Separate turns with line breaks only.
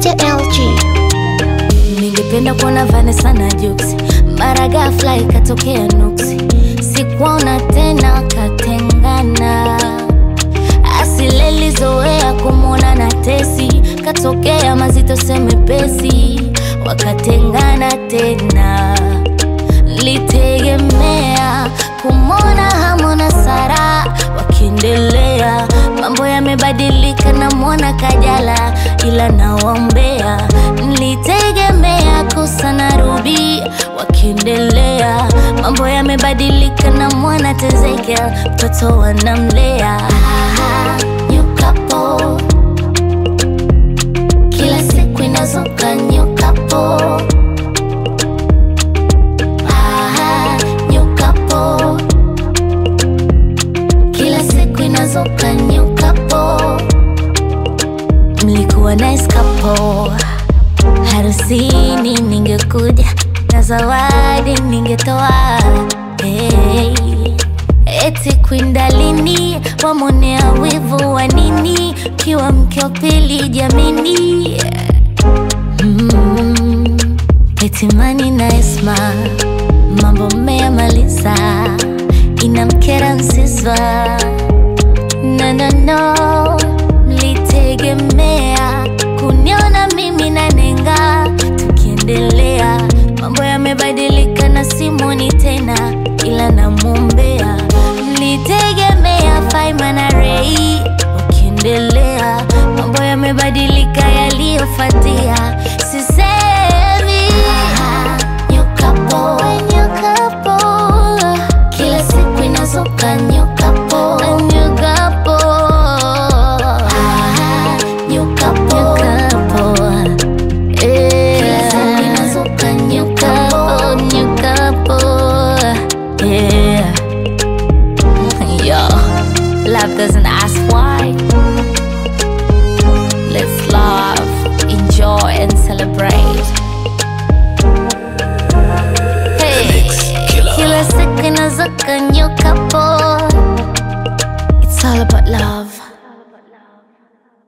Mr. LG.
Ningependa kuona Vanessa na Jux, mara ghafla ikatokea nuksi, sikuona tena katengana. Asileli zoea kumwona na Tesi, katokea mazito semepesi, wakatengana tena. Litegemea kumwona Hamu na Sara wakiendelea, mambo yamebadilika na mwona Kajala, ila nawaombea. Nilitegemea Kosa na Ruby wakiendelea, mambo yamebadilika na mwana Tezekia, mtoto wanamlea. New couple, kila siku inazuka new couple. New couple, kila siku inazuka new couple. Mlikuwa nice couple, harusini ningekuja na zawadi ningetoa. Hey, eti Kwindalini wamonea wivu wa nini, kiwa mke wa pili jamini. Eti Mani na Esma mambo mmeyamaliza, inamkera Nsiswa. No, no, no.